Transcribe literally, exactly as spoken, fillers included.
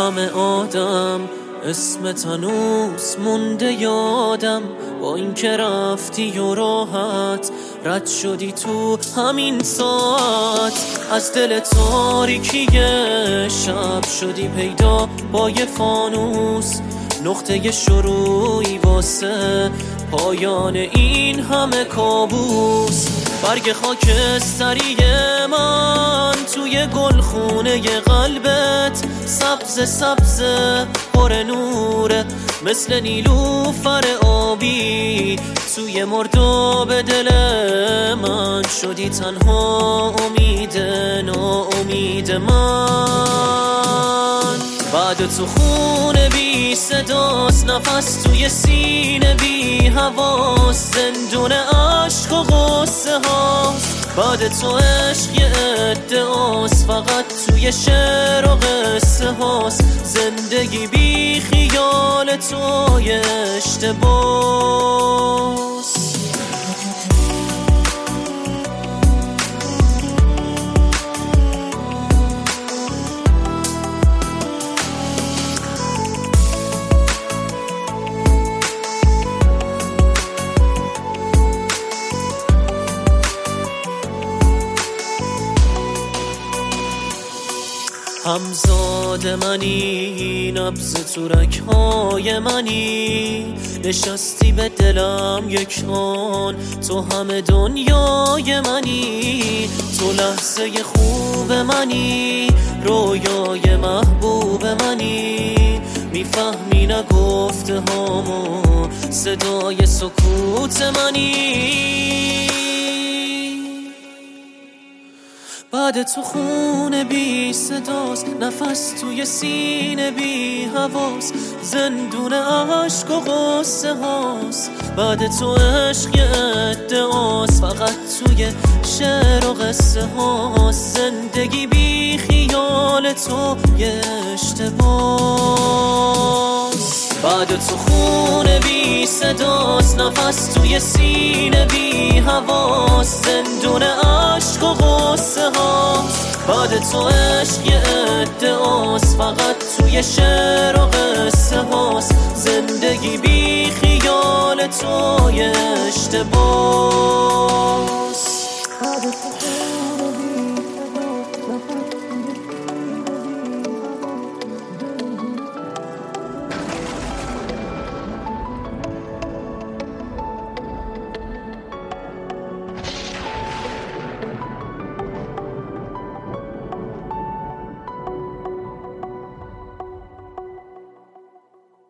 همه آدم اسمت هنوز مونده یادم، با اینکه رفتی و راحت رد شدی تو همین ساعت. از دل تاریکی شب شدی پیدا با یه فانوس، نقطه شروعی واسه پایان این همه کابوس. برگ خاکستری من توی گلخونه قلبت سبز سبز پر نوره، مثل نیلوفر آبی توی مرداب دل من. شدی تنها امید ناامید من. بعد تو خونه بی صداست، نفس توی سینه بی حواس، زندون عشق و غصه هاست. بعد تو عشق یه ادعاست، فقط توی شعر و قصه هاست. زندگی بی خیال توی اشتباس. همزاد منی، نبض تورک های منی، نشستی به دلم یک آن، تو همه دنیای منی. تو لحظه خوب منی، رویای محبوب منی، میفهمی نگفته هامو، صدای سکوت منی. بعد تو خونه بی صداست، نفس توی سینه بی حواس، زندون عشق و غصه هاست. بعد تو عشق یه ادعاست، فقط توی شعر و قصه هاست. زندگی بی خیال تو یه اشتباس. بعد تو خونه بی صداست، نفس توی سینه بی حواس، زندون عشق و غصه هاست. بعد تو عشق یه ادعاست، فقط توی شعر و قصه هاست. زندگی بی خیال تو یه اشتباس.